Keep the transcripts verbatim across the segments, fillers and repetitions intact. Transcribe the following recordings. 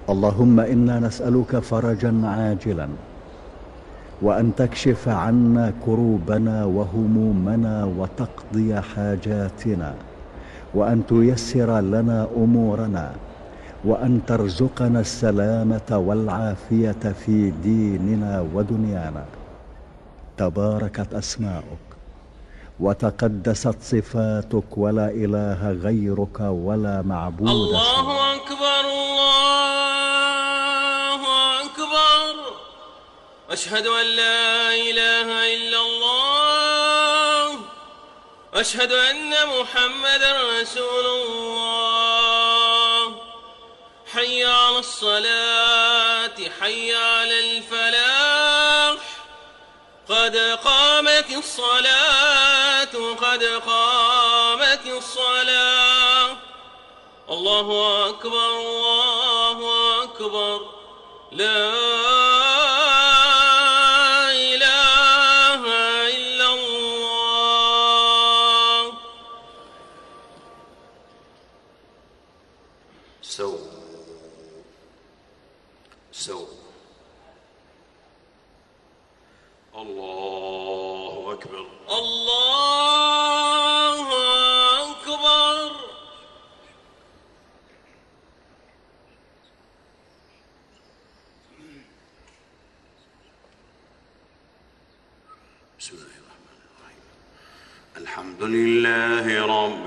اللهم إنا نسألك فرجا عاجلا، وأن تكشف عنا كروبنا وهمومنا وتقضي حاجاتنا، وأن تيسر لنا أمورنا، وأن ترزقنا السلامة والعافية في ديننا ودنيانا. تباركت أسماؤك وتقدست صفاتك، ولا إله غيرك ولا معبود سواك. الله أكبر الله أكبر، أشهد أن لا إله إلا الله، أشهد أن محمدا رسول الله. حي على الصلاة، حي على الفلاح، قد قامت الصلاة، قد قامت الصلاة. الله أكبر الله أكبر، لا إله إلا الله. سو سو الله أكبر الله أكبر. بسم الله الرحمن الرحيم. الحمد لله رب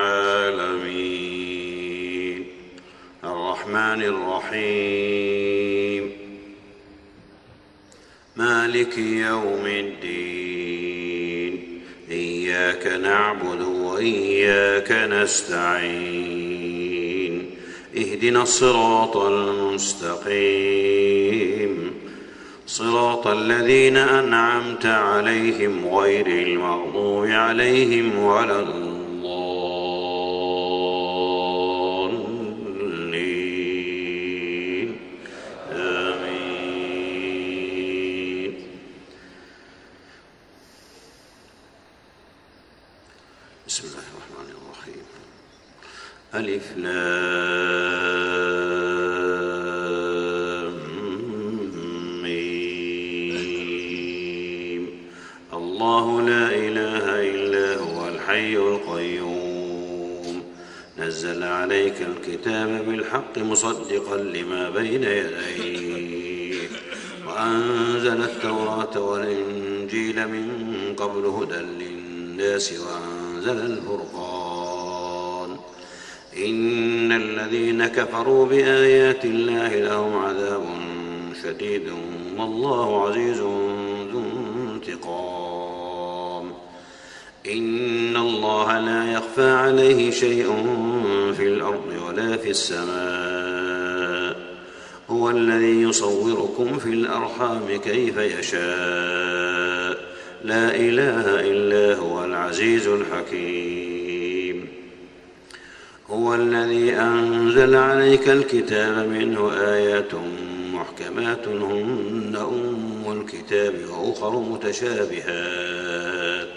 العالمين، الرحمن الرحيم، مالك يوم الدين. إياك نعبد وإياك نستعين، اهدنا الصراط المستقيم، صراط الذين أنعمت عليهم غير المغضوب عليهم ولا الضالين. آمين. بسم الله الرحمن الرحيم. ألف لام ميم. الله لا إله إلا هو الحي القيوم، نزل عليك الكتاب بالحق مصدقا لما بين يديه، وأنزل التوراة والإنجيل من قبل هدى للناس، وأنزل الفرقان. إن الذين كفروا بآيات الله لهم عذاب شديد، والله عزيز ذو انتقام. إن الله لا يخفى عليه شيء في الأرض ولا في السماء، هو الذي يصوركم في الأرحام كيف يشاء، لا إله إلا هو العزيز الحكيم. هو الذي أنزل عليك الكتاب منه آيات محكمات هن أم الكتاب وأخر متشابهات،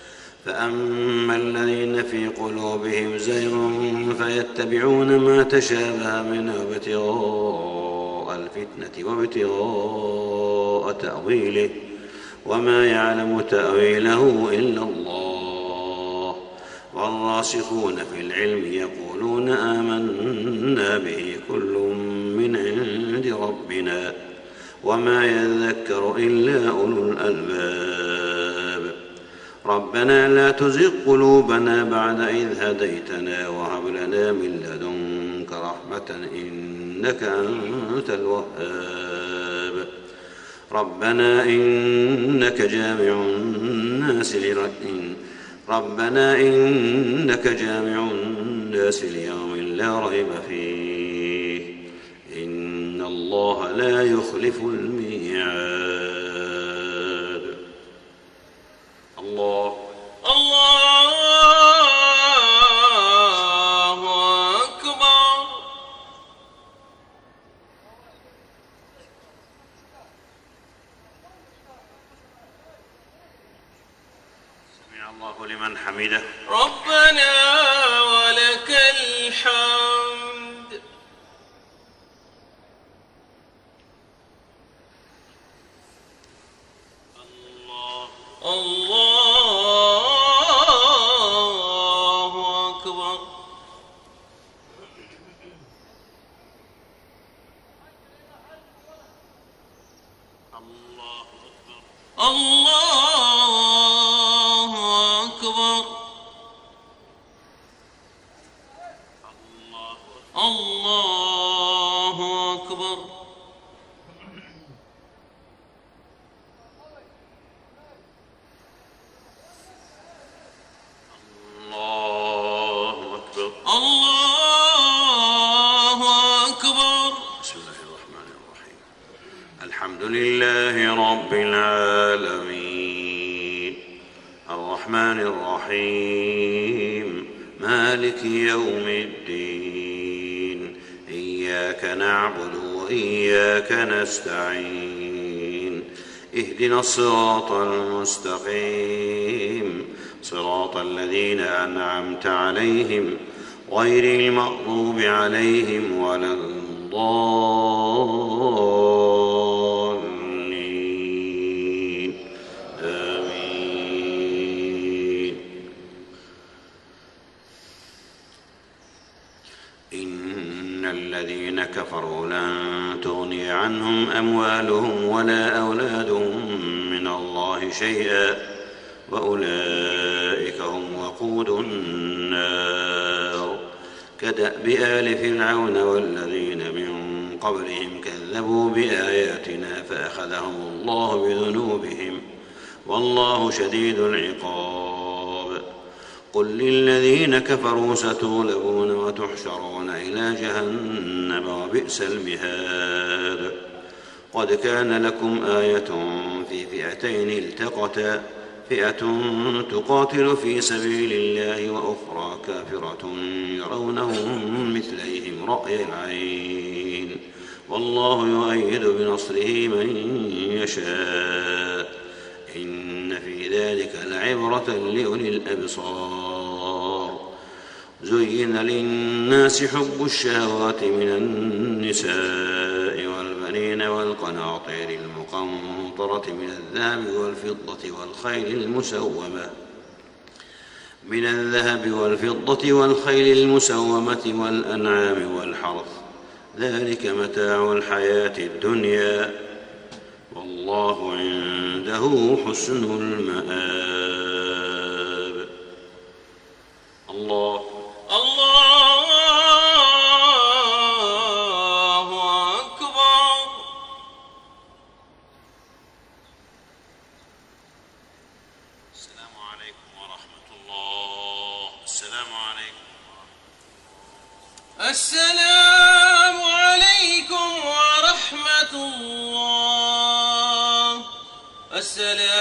فأما الذين في قلوبهم زيغ فيتبعون ما تشابه منه ابتغاء الفتنة وابتغاء تأويله، وما يعلم تأويله إلا الله. والراسخون في العلم يقولون آمنا به كل من عند ربنا، وما يذكر إلا أولو الألباب. ربنا لا تزغ قلوبنا بعد إذ هديتنا، وهب لنا من لدنك رحمة إنك أنت الوهاب. ربنا إنك جامع الناس لرجل ربنا إنك جامع الناس ليوم لا ريب فيه، إن الله لا يخلف الميعاد. الله الله أكبر. سمع الله لمن حمده. ربنا ولك الحمد. الله أكبر. الله أكبر. الله أكبر. الله أكبر. بسم الله الرحمن الرحيم. الحمد لله رب العالمين الرحمن الرحيم مالك يوم الدين إياك نعبد وإياك نستعين اهدنا الصراط المستقيم صراط الذين أنعمت عليهم غير المغضوب عليهم ولا الضالين آمين. إن الذين كفروا لن تغني عنهم أموالهم ولا أولادهم من الله شيئا وأولئك هم وقود النار كدأب آل فرعون والذين من قبلهم كذبوا بآياتنا فأخذهم الله بذنوبهم والله شديد العقاب. قل للذين كفروا ستغلبون وتحشرون إلى جهنم وبئس المهاد. قد كان لكم آية في فئتين التقتا فئة تقاتل في سبيل الله وأخرى كافرة يرونهم مثليهم رأي العين والله يؤيد بنصره من يشاء إن في ذلك لعبرة لأولي الأبصار. زين للناس حب الشهوات من النساء والبنين والقناطير المقنطرة من الذهب والفضة والخيل المسومة من الذهب والفضة والخيل المسومة والأنعام والحرث ذلك متاع الحياة الدنيا والله عنده حسن المآب. الله الله أكبر. السلام عليكم ورحمة الله. السلام عليكم. السلام عليكم ورحمة الله. السلام